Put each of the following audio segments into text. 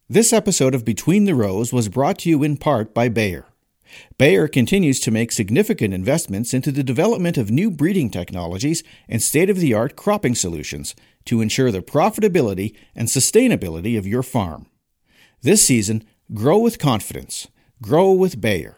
This episode of Between the Rows was brought to you in part by Bayer. Bayer continues to make significant investments into the development of new breeding technologies and state-of-the-art cropping solutions to ensure the profitability and sustainability of your farm. This season, grow with confidence. Grow with Bayer.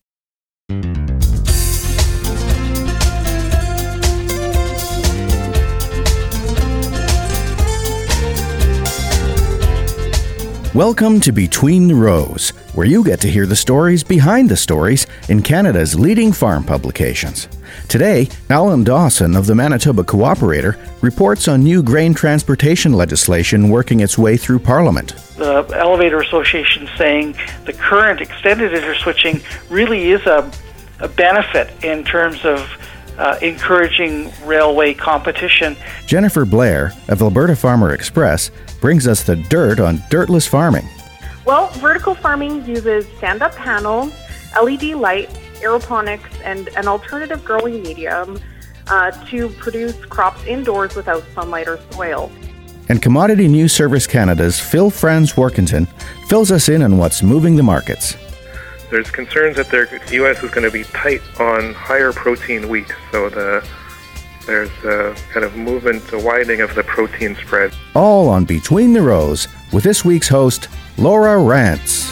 Welcome to Between the Rows, where you get to hear the stories behind the stories in Canada's leading farm publications. Today, Alan Dawson of the Manitoba Cooperator reports on new grain transportation legislation working its way through Parliament. The Elevator Association saying the current extended interswitching really is a benefit in terms of encouraging railway competition. Jennifer Blair of Alberta Farmer Express brings us the dirt on dirtless farming. Well, vertical farming uses stand-up panels, LED lights, aeroponics, and an alternative growing medium to produce crops indoors without sunlight or soil. And Commodity News Service Canada's Phil Franz Workington fills us in on what's moving the markets. There's concerns that the U.S. is going to be tight on higher protein wheat, so there's a kind of movement, a widening of the protein spread. All on Between the Rows with this week's host, Laura Rance.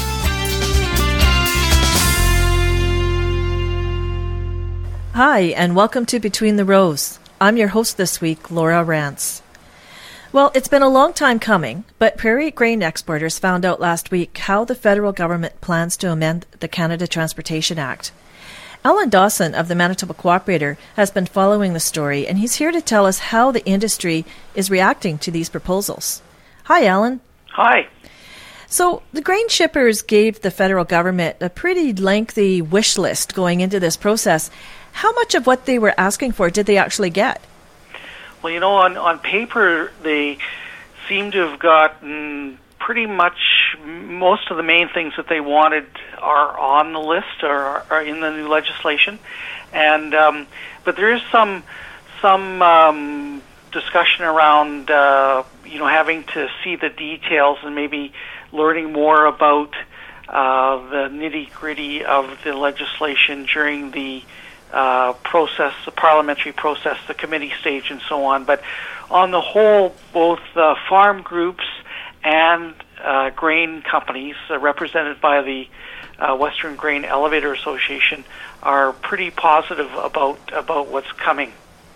Hi, and welcome to Between the Rows. I'm your host this week, Laura Rance. Well, it's been a long time coming, but prairie grain exporters found out last week how the federal government plans to amend the Canada Transportation Act. Alan Dawson of the Manitoba Cooperator has been following the story, and he's here to tell us how the industry is reacting to these proposals. Hi, Alan. Hi. So the grain shippers gave the federal government a pretty lengthy wish list going into this process. How much of what they were asking for did they actually get? Well, you know, on paper, they seem to have gotten pretty much most of the main things that they wanted are on the list or are in the new legislation. And but there is some discussion around having to see the details and maybe learning more about the nitty-gritty of the legislation during the process, the parliamentary process, the committee stage, and so on. But on the whole, both farm groups and grain companies represented by the Western Grain Elevator Association are pretty positive about what's coming.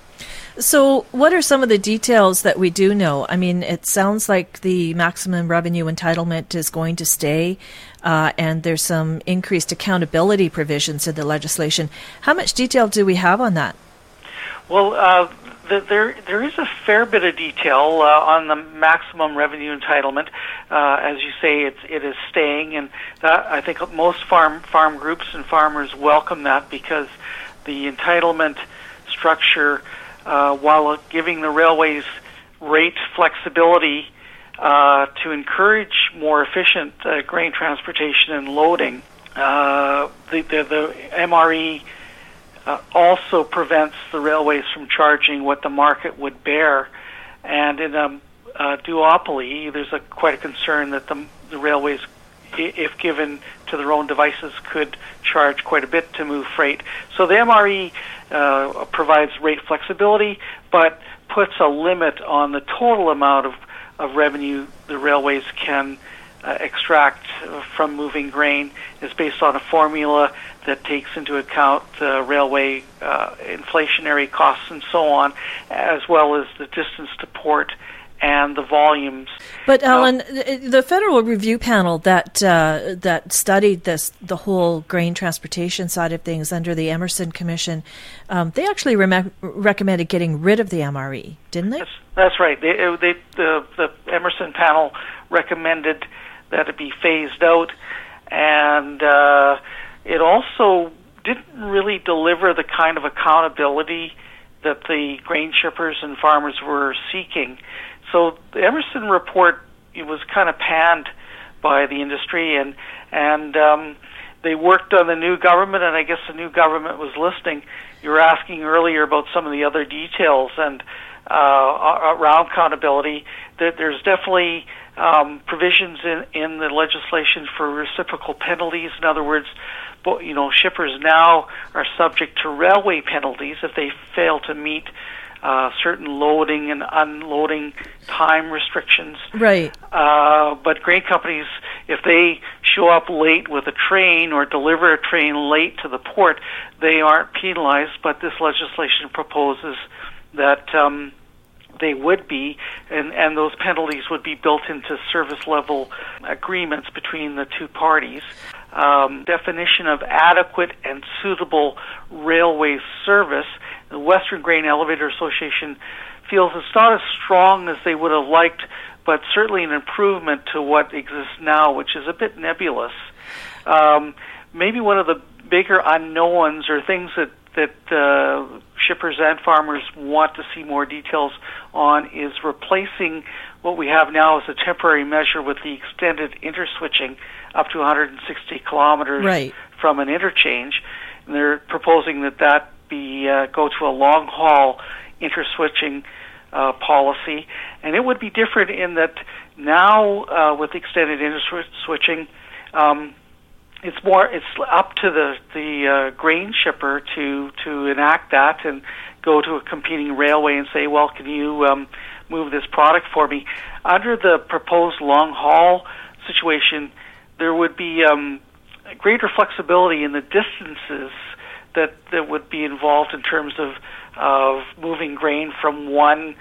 So what are some of the details that we do know? I mean, it sounds like the maximum revenue entitlement is going to stay, and there's some increased accountability provisions in the legislation. How much detail do we have on that? Well, there is a fair bit of detail on the maximum revenue entitlement. As you say, it is staying, and that, I think most farm groups and farmers welcome that because the entitlement structure, while giving the railways rate flexibility to encourage more efficient grain transportation and loading, the MRE also prevents the railways from charging what the market would bear. And in a duopoly, there's quite a concern that the railways, if given to their own devices, could charge quite a bit to move freight. So the MRE provides rate flexibility, but puts a limit on the total amount of revenue the railways can extract from moving grain. Is based on a formula that takes into account railway inflationary costs and so on, as well as the distance to port and the volumes. But Alan, the federal review panel that studied the whole grain transportation side of things under the Emerson Commission, they actually recommended getting rid of the MRE, didn't they? That's right. The Emerson panel recommended that it be phased out, and it also didn't really deliver the kind of accountability that the grain shippers and farmers were seeking. So the Emerson report, it was kind of panned by the industry, and they worked on the new government, and I guess the new government was listening. You were asking earlier about some of the other details and around accountability. there's definitely provisions in the legislation for reciprocal penalties. In other words, shippers now are subject to railway penalties if they fail to meet certain loading and unloading time restrictions. Right. But grain companies, if they show up late with a train or deliver a train late to the port, they aren't penalized, but this legislation proposes that they would be, and those penalties would be built into service level agreements between the two parties. Definition of adequate and suitable railway service. The Western Grain Elevator Association feels it's not as strong as they would have liked, but certainly an improvement to what exists now, which is a bit nebulous. Maybe one of the bigger unknowns or things that shippers and farmers want to see more details on is replacing what we have now as a temporary measure with the extended interswitching up to 160 kilometers from an interchange. And they're proposing that be go to a long haul interswitching policy, and it would be different in that now with extended interswitching, it's up to the grain shipper to enact that and go to a competing railway and say, well, can you move this product for me? Under the proposed long haul situation, there would be greater flexibility in the distances that would be involved in terms of moving grain from one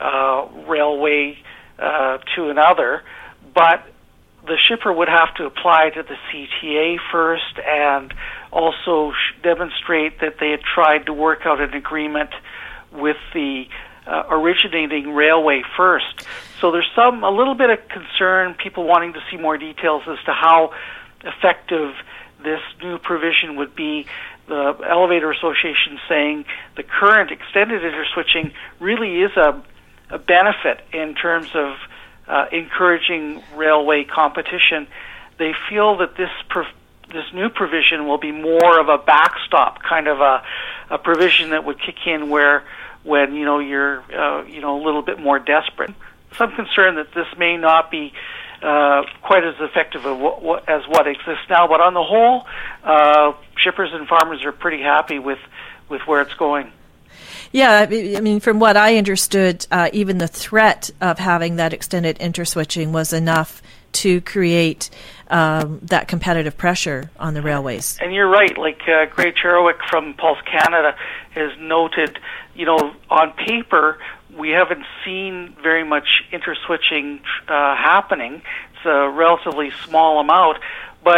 railway to another, but the shipper would have to apply to the CTA first and also demonstrate that they had tried to work out an agreement with the originating railway first. So there's a little bit of concern, people wanting to see more details as to how effective this new provision would be. The Elevator Association saying the current extended interswitching really is a benefit in terms of encouraging railway competition. They feel that this new provision will be more of a backstop, kind of a provision that would kick in when you're a little bit more desperate. Some concern that this may not be quite as effective as what exists now, but on the whole, shippers and farmers are pretty happy with where it's going. Yeah, I mean, from what I understood, even the threat of having that extended interswitching was enough to create that competitive pressure on the railways. And you're right, like Gray Cherowick from Pulse Canada has noted, on paper, we haven't seen very much interswitching happening. It's a relatively small amount, but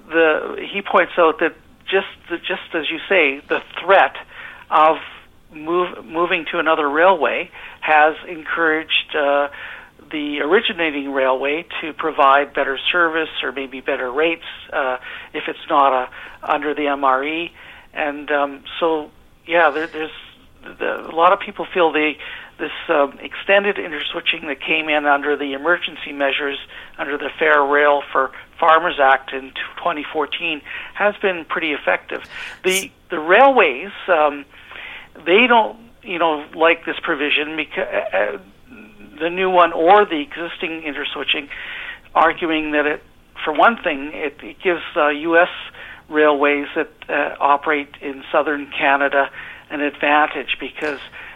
he points out that just as you say, the threat of moving to another railway has encouraged the originating railway to provide better service or maybe better rates if it's not under the MRE. And there's a lot of people feel this extended interswitching that came in under the emergency measures under the Fair Rail for Farmers Act in 2014 has been pretty effective. The railways, they don't like this provision because the new one or the existing interswitching, arguing that for one thing, it gives U.S. railways that operate in southern Canada an advantage because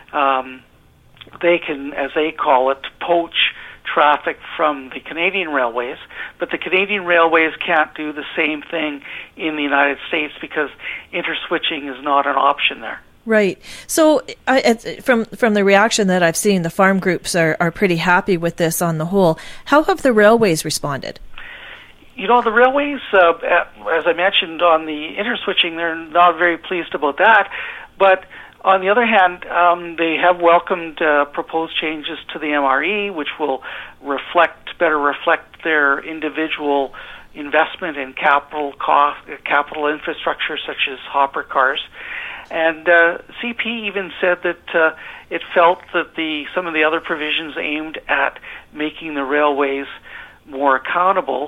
they can, as they call it, poach traffic from the Canadian railways, but the Canadian railways can't do the same thing in the United States because interswitching is not an option there. Right. So from the reaction that I've seen, the farm groups are pretty happy with this on the whole. How have the railways responded? The railways, as I mentioned on the interswitching, they're not very pleased about that. But on the other hand, they have welcomed proposed changes to the MRE, which will better reflect their individual investment in capital infrastructure such as hopper cars. And CP even said that it felt that some of the other provisions aimed at making the railways more accountable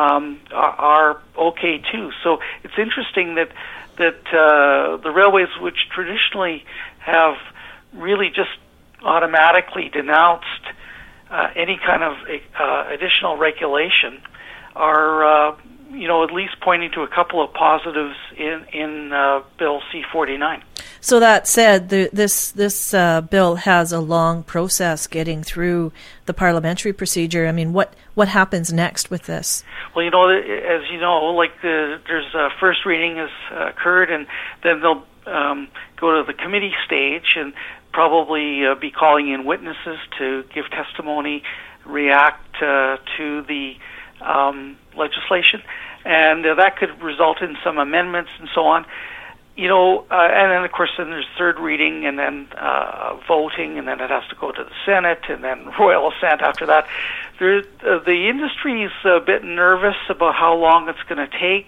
are okay too. So it's interesting that the railways, which traditionally have really just automatically denounced any kind of additional regulation are at least pointing to a couple of positives in Bill C-49. So that said, this bill has a long process getting through the parliamentary procedure. I mean, what happens next with this? Well, as you know, there's a first reading has occurred, and then they'll go to the committee stage and probably be calling in witnesses to give testimony, react to the legislation, and that could result in some amendments and so on. And then of course then there's third reading, and then voting, and then it has to go to the Senate, and then royal assent after that. The industry's a bit nervous about how long it's going to take.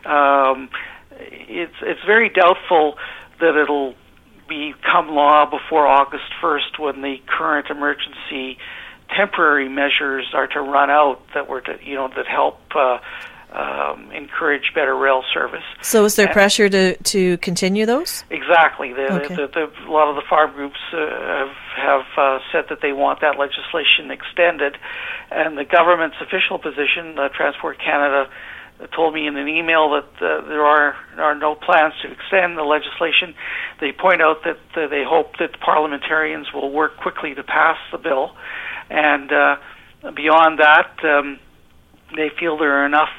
It's very doubtful that it'll become law before August 1st, when the current emergency temporary measures are to run out that help encourage better rail service. So is there pressure to continue those? Exactly. A lot of the farm groups have said that they want that legislation extended, and the government's official position, Transport Canada, told me in an email that there are no plans to extend the legislation. They point out that they hope that parliamentarians will work quickly to pass the bill, and beyond that, they feel there are enough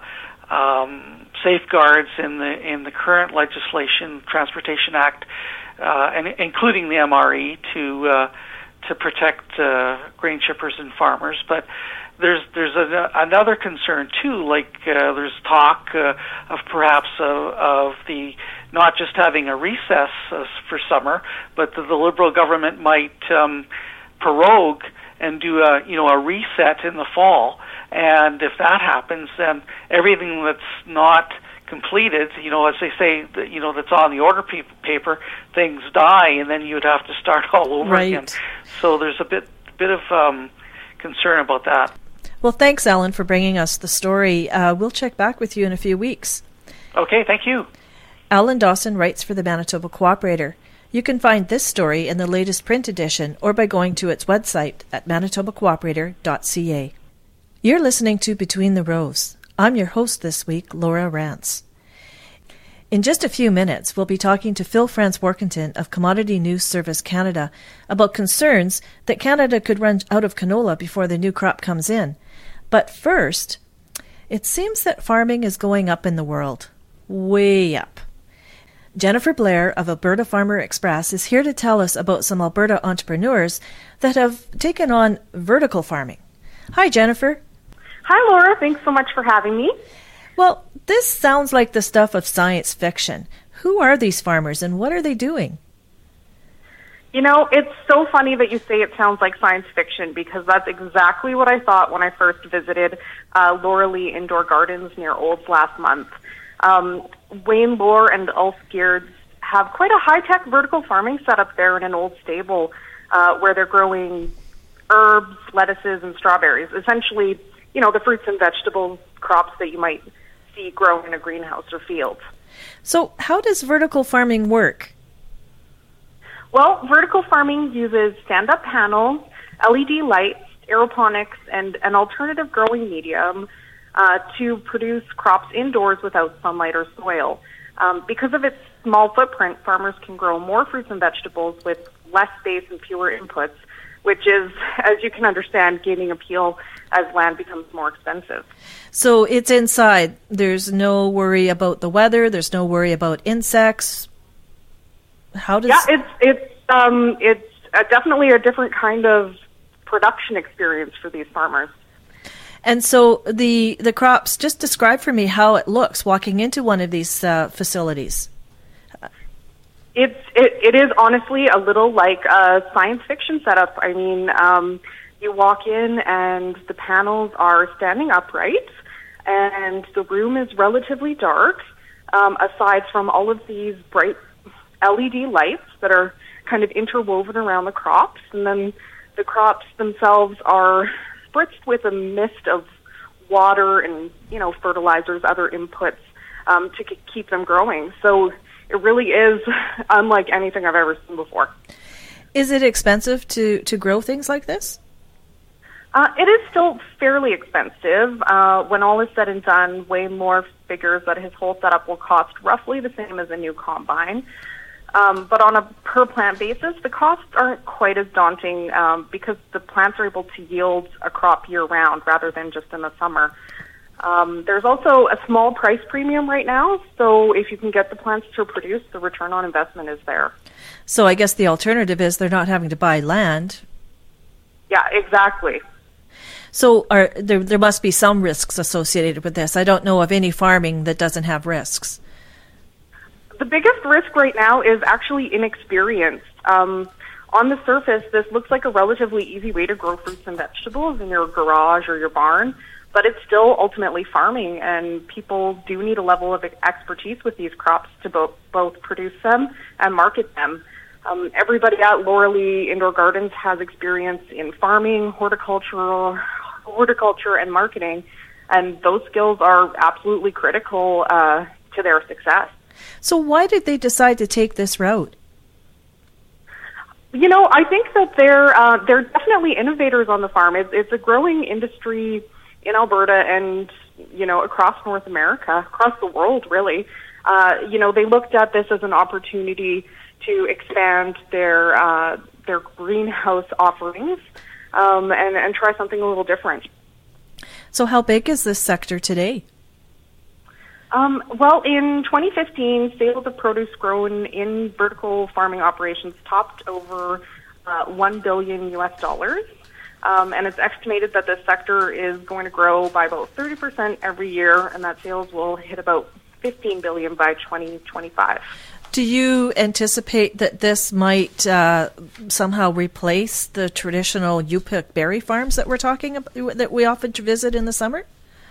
safeguards in the current legislation, Transportation Act, and including the MRE, to protect grain shippers and farmers. But there's another concern too. There's talk of perhaps of the not just having a recess for summer, but that the Liberal government might prorogue and do a reset in the fall. And if that happens, then everything that's not completed, as they say, that's on the order paper, things die, and then you'd have to start all over again. So there's a bit of concern about that. Well, thanks, Alan, for bringing us the story. We'll check back with you in a few weeks. Okay, thank you. Alan Dawson writes for the Manitoba Cooperator. You can find this story in the latest print edition or by going to its website at manitobacooperator.ca. You're listening to Between the Rows. I'm your host this week, Laura Rance. In just a few minutes, we'll be talking to Phil Franz-Warkentin of Commodity News Service Canada about concerns that Canada could run out of canola before the new crop comes in. But first, it seems that farming is going up in the world. Way up. Jennifer Blair of Alberta Farmer Express is here to tell us about some Alberta entrepreneurs that have taken on vertical farming. Hi, Jennifer. Hi, Laura. Thanks so much for having me. Well, this sounds like the stuff of science fiction. Who are these farmers and what are they doing? It's so funny that you say it sounds like science fiction, because that's exactly what I thought when I first visited Laura Lee Indoor Gardens near Olds last month. Wayne Lohr and Ulf Geerds have quite a high-tech vertical farming setup there in an old stable where they're growing herbs, lettuces, and strawberries. Essentially, the fruits and vegetables crops that you might see grown in a greenhouse or field. So how does vertical farming work? Well, vertical farming uses stand-up panels, LED lights, aeroponics, and an alternative growing medium to produce crops indoors without sunlight or soil. Because of its small footprint, farmers can grow more fruits and vegetables with less space and fewer inputs, which is, as you can understand, gaining appeal as land becomes more expensive. So it's inside. There's no worry about the weather. There's no worry about insects. How does? Yeah, it's definitely a different kind of production experience for these farmers. And so the crops, just describe for me how it looks walking into one of these facilities. It is honestly a little like a science fiction setup. I mean, you walk in and the panels are standing upright, and the room is relatively dark, aside from all of these bright LED lights that are kind of interwoven around the crops, and then the crops themselves are spritzed with a mist of water and, fertilizers, other inputs to keep them growing. So it really is unlike anything I've ever seen before. Is it expensive to grow things like this? It is still fairly expensive. When all is said and done, Waymore figures that his whole setup will cost roughly the same as a new combine. But on a per-plant basis, the costs aren't quite as daunting because the plants are able to yield a crop year-round rather than just in the summer. There's also a small price premium right now, so if you can get the plants to produce, the return on investment is there. So I guess the alternative is they're not having to buy land. Yeah, exactly. So there must be some risks associated with this. I don't know of any farming that doesn't have risks. The biggest risk right now is actually inexperience. On the surface, this looks like a relatively easy way to grow fruits and vegetables in your garage or your barn, but it's still ultimately farming, and people do need a level of expertise with these crops to both produce them and market them. Everybody at Laura Lee Indoor Gardens has experience in farming, horticulture, and marketing, and those skills are absolutely critical to their success. So why did they decide to take this route? You know, I think that they're definitely innovators on the farm. It's a growing industry in Alberta and, you know, across North America, across the world, really. You know, they looked at this as an opportunity to expand their greenhouse offerings and try something a little different. So how big is this sector today? Well, in 2015, sales of produce grown in vertical farming operations topped over $1 billion US. And it's estimated that this sector is going to grow by about 30% every year, and that sales will hit about $15 billion by 2025. Do you anticipate that this might somehow replace the traditional U-pick berry farms that we're talking about, that we often visit in the summer?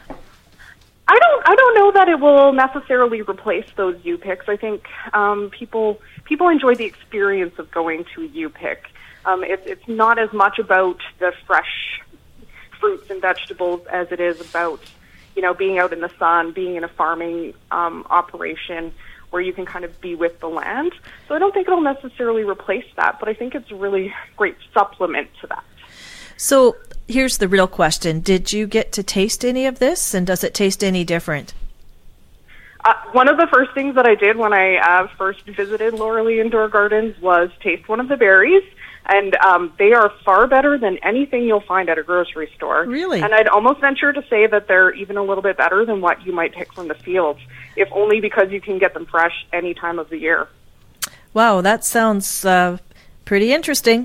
I don't know that it will necessarily replace those U-picks. I think people enjoy the experience of going to a U-pick. It's not as much about the fresh fruits and vegetables as it is about, you know, being out in the sun, being in a farming operation where you can kind of be with the land. So I don't think it'll necessarily replace that, but I think it's a really great supplement to that. So here's the real question. Did you get to taste any of this, and does it taste any different? One of the first things that I did when I first visited Laura Lee Indoor Gardens was taste one of the berries, and they are far better than anything you'll find at a grocery store. Really? And I'd almost venture to say that they're even a little bit better than what you might pick from the fields, if only because you can get them fresh any time of the year. Wow, that sounds pretty interesting.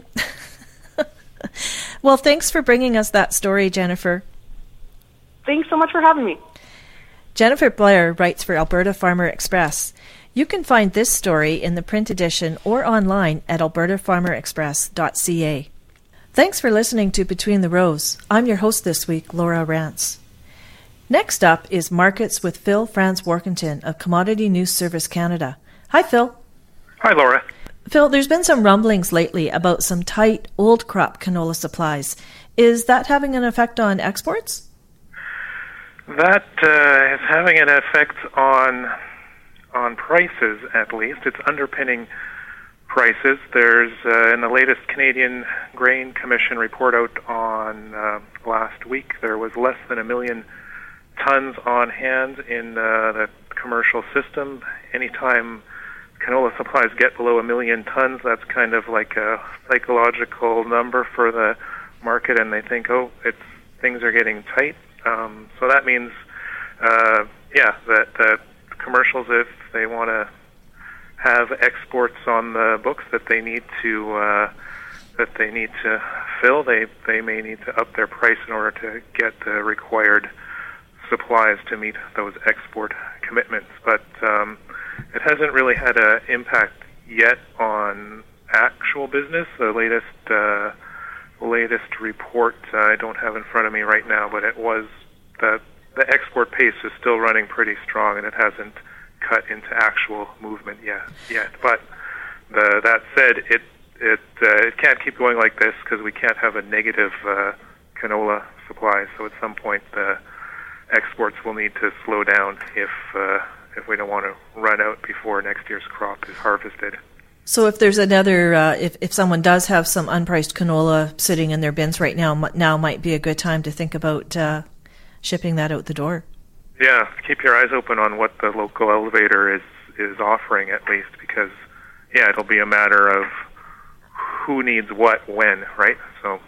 Well, thanks for bringing us that story, Jennifer. Thanks so much for having me. Jennifer Blair writes for Alberta Farmer Express. You can find this story in the print edition or online at albertafarmerexpress.ca. Thanks for listening to Between the Rows. I'm your host this week, Laura Rance. Next up is Markets with Phil Franz Workington of Commodity News Service Canada. Hi, Phil. Hi, Laura. Phil, there's been some rumblings lately about some tight old crop canola supplies. Is that having an effect on exports? That is having an effect on prices, at least. It's underpinning prices. There's, in the latest Canadian Grain Commission report out on last week, there was less than 1 million tons on hand in the commercial system. Anytime canola supplies get below 1 million tons, that's kind of like a psychological number for the market, and they think, things are getting tight. So that means, that commercials, if they want to have exports on the books that they need to fill, they may need to up their price in order to get the required supplies to meet those export commitments. But it hasn't really had an impact yet on actual business. The latest report I don't have in front of me right now, but it was the export pace is still running pretty strong, and it hasn't cut into actual movement yet. But that said, it can't keep going like this because we can't have a negative canola supply. So at some point, the exports will need to slow down if we don't want to run out before next year's crop is harvested. So if there's another, if someone does have some unpriced canola sitting in their bins right now might be a good time to think about shipping that out the door. Yeah, keep your eyes open on what the local elevator is offering at least, because it'll be a matter of who needs what when, right? So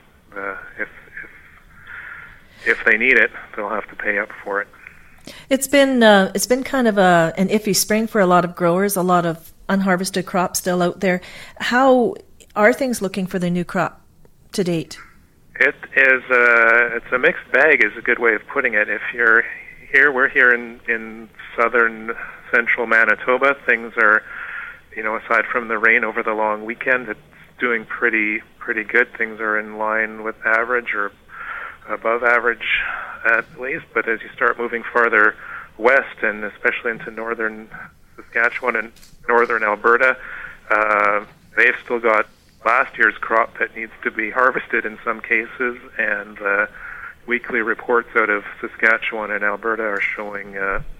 if they need it, they'll have to pay up for it. It's been kind of an iffy spring for a lot of growers, a lot of unharvested crops still out there. How are things looking for the new crop to date? It is it's a mixed bag is a good way of putting it. If you're here, we're here in southern central Manitoba. Things are, aside from the rain over the long weekend, it's doing pretty good. Things are in line with average or above average at least. But as you start moving farther west, and especially into northern Saskatchewan and northern Alberta, they've still got last year's crop that needs to be harvested in some cases, and weekly reports out of Saskatchewan and Alberta are showing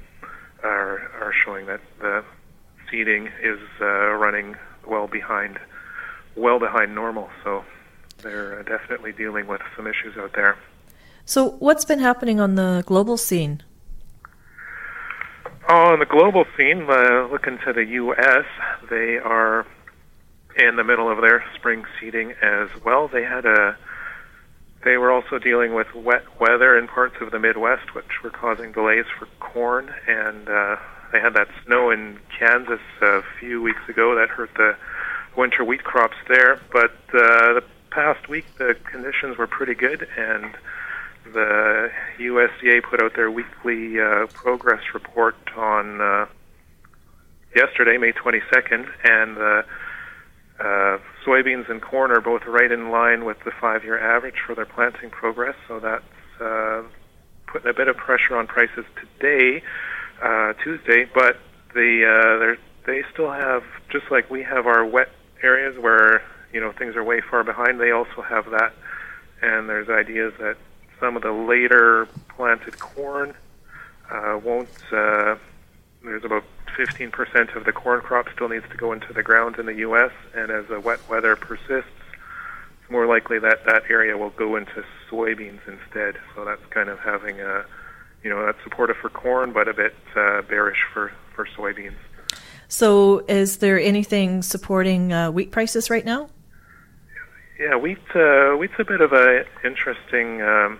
that the seeding is running well behind normal. So they're definitely dealing with some issues out there. So what's been happening on the global scene? On the global scene, looking to the U.S., they are in the middle of their spring seeding as well. They were also dealing with wet weather in parts of the Midwest, which were causing delays for corn, and they had that snow in Kansas a few weeks ago that hurt the winter wheat crops there. But the past week, the conditions were pretty good, and the USDA put out their weekly progress report on yesterday, May 22nd, and soybeans and corn are both right in line with the 5-year average for their planting progress, so that's putting a bit of pressure on prices today, Tuesday, but they still have, just like we have our wet areas where things are way far behind, they also have that, and there's ideas that some of the later planted corn won't, there's about 15% of the corn crop still needs to go into the ground in the U.S., and as the wet weather persists, it's more likely that area will go into soybeans instead. So that's kind of having a, that's supportive for corn, but a bit bearish for soybeans. So is there anything supporting wheat prices right now? Yeah, wheat's a bit of a interesting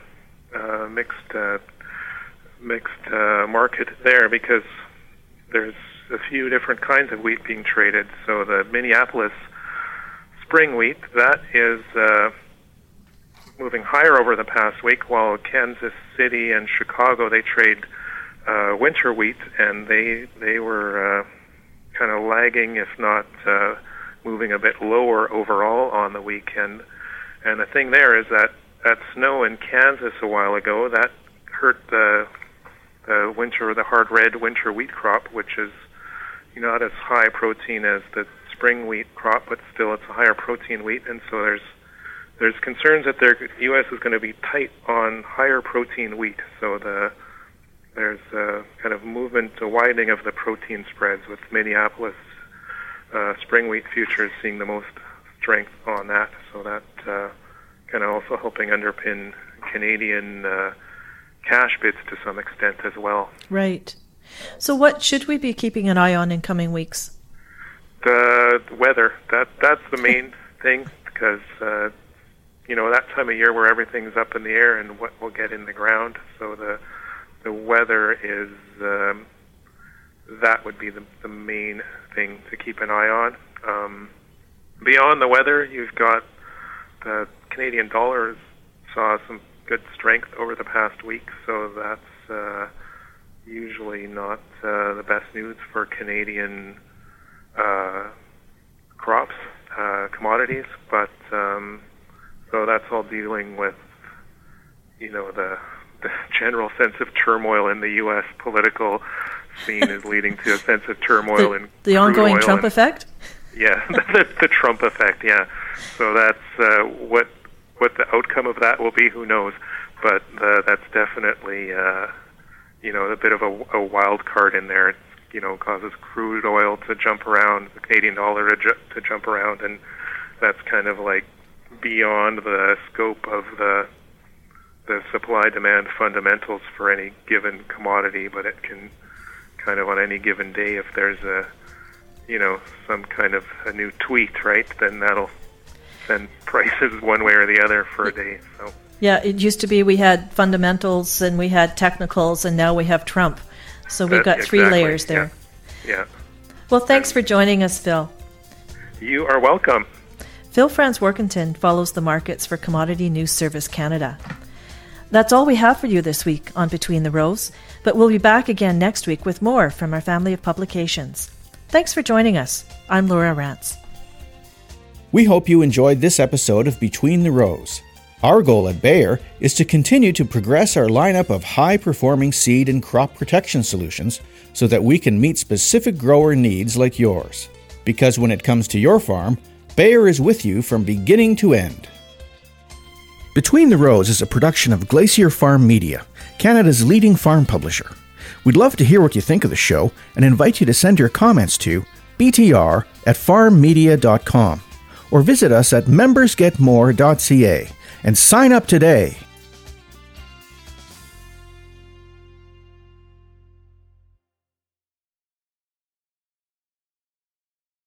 mixed market there, because there's a few different kinds of wheat being traded. So the Minneapolis spring wheat, that is moving higher over the past week, while Kansas City and Chicago, they trade winter wheat, and they were kind of lagging, if not moving a bit lower overall on the weekend. And the thing there is that snow in Kansas a while ago, that hurt the hard red winter wheat crop, which is not as high protein as the spring wheat crop, but still it's a higher protein wheat. And so there's concerns that the U.S. is going to be tight on higher protein wheat. So there's a kind of movement, a widening of the protein spreads, with Minneapolis spring wheat futures seeing the most strength on that. So that kind of also helping underpin Canadian cash bids to some extent as well. Right. So what should we be keeping an eye on in coming weeks? The weather. That's the main thing, because that time of year where everything's up in the air and what will get in the ground. So the weather is that would be the main thing to keep an eye on. Beyond the weather, you've got the Canadian dollar saw some good strength over the past week, so that's usually not the best news for Canadian crops, commodities, but so that's all dealing with the general sense of turmoil in the U.S. political scene is leading to a sense of turmoil in the ongoing Trump effect. Yeah, the Trump effect. Yeah, so that's what the outcome of that will be. Who knows? But that's definitely a bit of a wild card in there. It's causes crude oil to jump around, the Canadian dollar to jump around, and that's kind of like beyond the scope of the supply-demand fundamentals for any given commodity, but it can kind of on any given day, if there's some kind of a new tweet, right, then that'll send prices one way or the other for a day. So yeah, it used to be we had fundamentals and we had technicals, and now we have Trump. So we've got three layers there. Yeah. Well, thanks for joining us, Phil. You are welcome. Phil Franz Workington follows the markets for Commodity News Service Canada. That's all we have for you this week on Between the Rows, but we'll be back again next week with more from our family of publications. Thanks for joining us. I'm Laura Rance. We hope you enjoyed this episode of Between the Rows. Our goal at Bayer is to continue to progress our lineup of high-performing seed and crop protection solutions so that we can meet specific grower needs like yours. Because when it comes to your farm, Bayer is with you from beginning to end. Between the Rows is a production of Glacier Farm Media, Canada's leading farm publisher. We'd love to hear what you think of the show and invite you to send your comments to btr@farmmedia.com or visit us at membersgetmore.ca and sign up today.